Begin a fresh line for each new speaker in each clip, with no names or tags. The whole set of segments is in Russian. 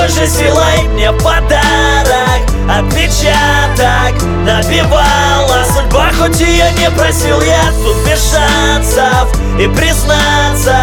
той же силой. Мне в подарок отпечаток набивала судьба, хоть ее не просил я. Тут без шансов и признаться,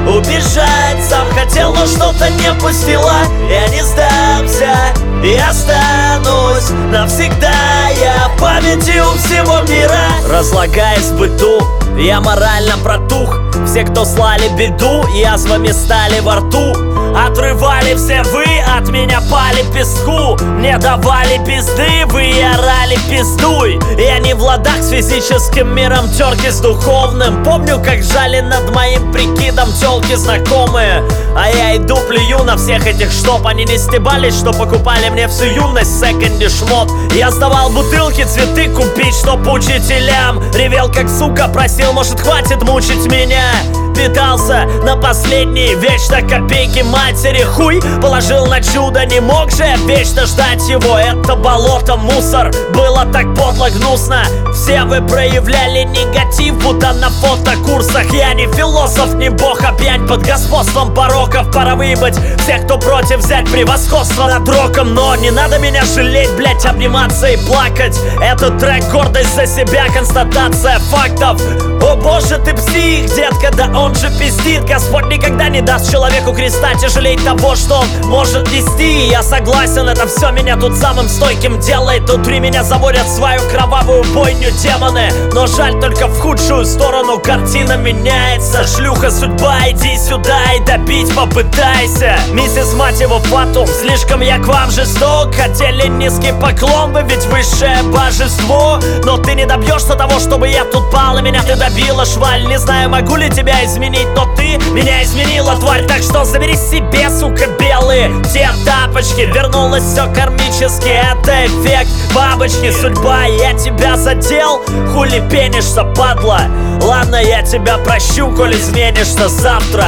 убежать сам хотел, но что-то не пустила. Я не сдамся и останусь навсегда я в памяти у всего мира. Разлагаясь в быту, я морально протух. Все, кто слали беду, язвами стали во рту. Отрывали все вы, от меня пали песку. Мне давали пизды, вы орали пиздуй. Я не в ладах с физическим миром, терки с духовным. Помню, как жали над моим прикидом тёлки знакомые. А я иду плюю на всех этих, чтоб они не стебались, что покупали мне всю юность в секонде шмот. Я сдавал бутылки, цветы купить, чтоб учителям. Ревел как сука, просил, может хватит мучить меня. Питался на последние вечно копейки матери. Хуй положил на чудо, не мог же вечно ждать его. Это болото, мусор, было так подло, гнусно. Все вы проявляли негатив, будто на фотокурсах. Я не философ, не бог, а пьянь под господством пороков. Пора выебать всех, кто против, взять превосходство над роком. Но не надо меня жалеть, блять, обниматься и плакать. Этот трек гордость за себя, констатация фактов. О боже, ты псих, детка, да он же пиздит. Господь никогда не даст человеку креста тяжелее того, что он может нести. Я согласен, это все меня тут самым стойким делает. Внутри меня заводят свою кровавую бойню демоны. Но жаль, только в худшую сторону картина меняется. Шлюха судьба, иди сюда и добить попытайся. Миссис, мать его, Фатум, слишком я к вам жесток. Хотели низкий поклон, вы ведь высшее божество. Но ты не добьешься того, чтобы я тут пал, и меня ты добила, шваль. Не знаю, могу ли тебя изменить, но ты меня изменила, тварь. Так что забери себе, сука, белые те тапочки. Вернулось все кармически, это эффект бабочки. Судьба, я тебя задел, хули пенишься, падла. Ладно, я тебя прощу, коль изменишься завтра.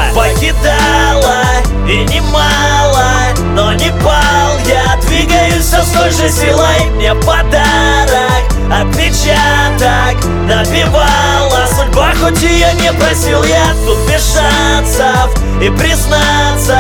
Покидала и немало, но не пал. Я двигаюсь с той же силой. Мне подарок отпечаток набивала судьба, хоть ее не просил я. Тут без шансов и признаться,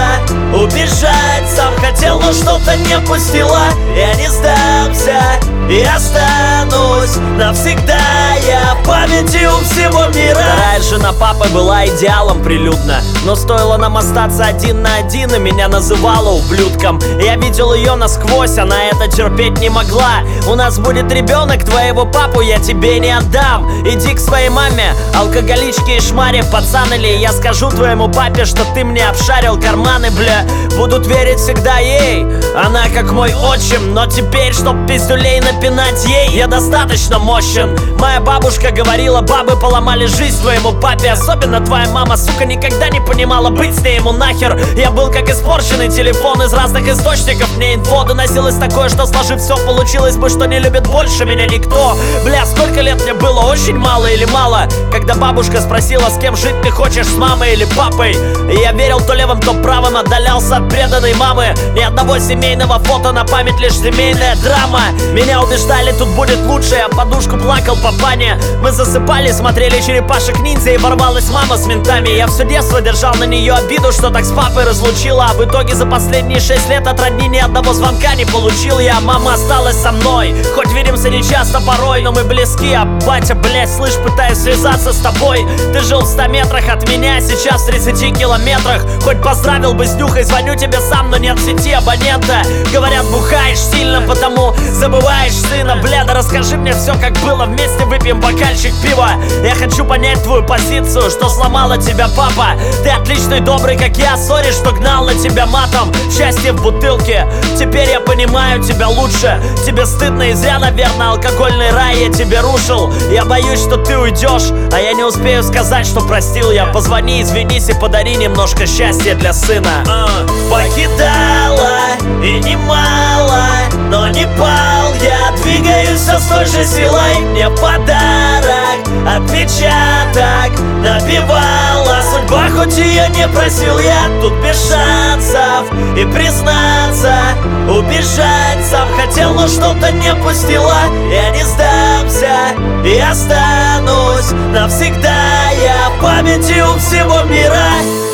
убежать сам хотел, но что-то не пустила. Я не сдамся и останусь навсегда я в памяти у всего мира. Вторая жена папы была идеалом прилюдно, но стоило нам остаться один на один, и меня называла ублюдком. Я видел ее насквозь, она это терпеть не могла. У нас будет ребенок, твоего папу я тебе не отдам. Иди к своей маме, алкоголичке и шмаре, пацан, или я скажу твоему папе, что ты мне обшарил карманы, бля. Будут верить всегда ей, она как мой отчим. Но теперь, чтоб пиздюлей напинать ей, я достаточно мощен. Моя бабушка говорила, бабы поломали жизнь твоему папе. Особенно твоя мама, сука, никогда не понимала, быть с ней ему нахер. Я был как испорченный телефон, из разных источников мне инфо доносилось такое, что сложив все, получилось бы, что не любит больше меня никто. Бля, сколько лет мне было, очень мало или мало? Когда бабушка спросила, с кем жить ты хочешь, с мамой или папой? И я верил то левым, то правым, отдалялся от преданной мамы. Ни одного семейного фото на память, лишь семейная драма. Меня убеждали, тут будет лучше, я подушку плакал по бане. Мы засыпали, смотрели черепашек ниндзя, и ворвалась мама с ментами. Я все детство держал на нее обиду, что так с папой разлучила. А в итоге за последние 6 лет от родни ни одного звонка не получил я. Мама осталась со мной, хоть видимся не часто порой, но мы близки. А батя, блять, слышь, пытаюсь связаться с тобой. Ты жил в 100 метрах от меня, сейчас в 30 километрах. Хоть поздравил бы с нюхой, звоню тебе сам, но нет в сети абонента. Говорят, бухаешь сильно, потому забываешь сына. Бля, да расскажи мне все, как было, вместе выпьем бокальчик пива. Я хочу понять твою позицию, что сломала тебя папа. Ты отличный, добрый, как я, сори, что гнал на тебя матом. Счастье в бутылке, теперь я понимаю тебя лучше. Тебе стыдно и зря, наверное, алкогольный рай я тебе рушил. Я боюсь, что ты уйдешь, а я не успею сказать, что простил я. Позвони, извинись и подари немножко счастья для сына. Покидала и немало, но не пал. Я двигаюсь с той же силой. Мне подарок отпечаток набивала судьба, хоть ее не просил я. Тут без шансов и признаться, убежать сам хотел, но что-то не пустила. Я не сдамся и останусь навсегда я в памяти у всего мира.